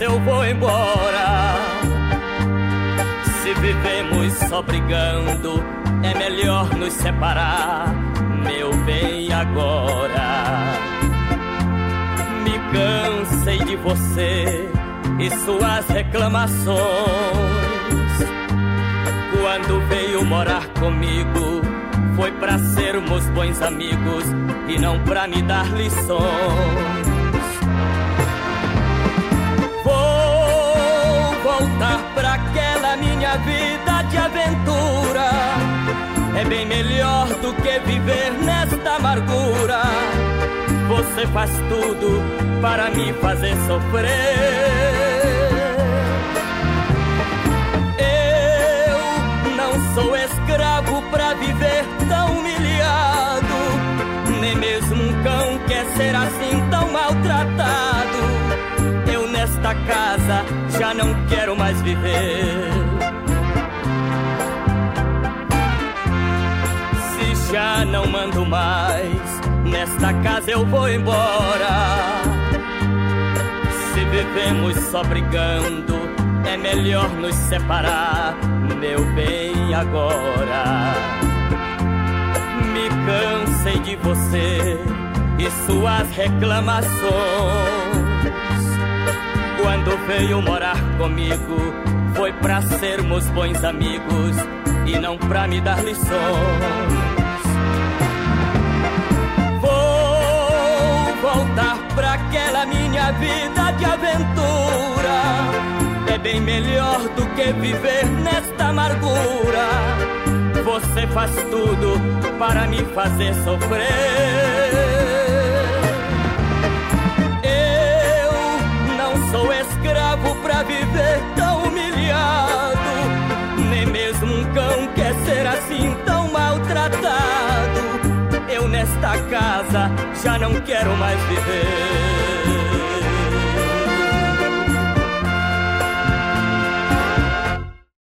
eu vou embora. Se vivemos só brigando, é melhor nos separar, meu bem, agora. Me cansei de você e suas reclamações. Quando veio morar comigo, foi pra sermos bons amigos e não pra me dar lições. Vou voltar pra aquela minha vida de aventura. É bem melhor do que viver nesta amargura. Você faz tudo para me fazer sofrer. Sou escravo pra viver tão humilhado. Nem mesmo um cão quer ser assim tão maltratado. Eu nesta casa já não quero mais viver. Se já não mando mais, nesta casa eu vou embora. Se vivemos só brigando, é melhor nos separar, meu bem, agora. Me cansei de você e suas reclamações. Quando veio morar comigo, foi pra sermos bons amigos e não pra me dar lições. Vou voltar pra aquela minha vida de aventura. É bem melhor do que viver nesta amargura. Você faz tudo para me fazer sofrer. Eu não sou escravo pra viver tão humilhado. Nem mesmo um cão quer ser assim tão maltratado. Eu nesta casa já não quero mais viver.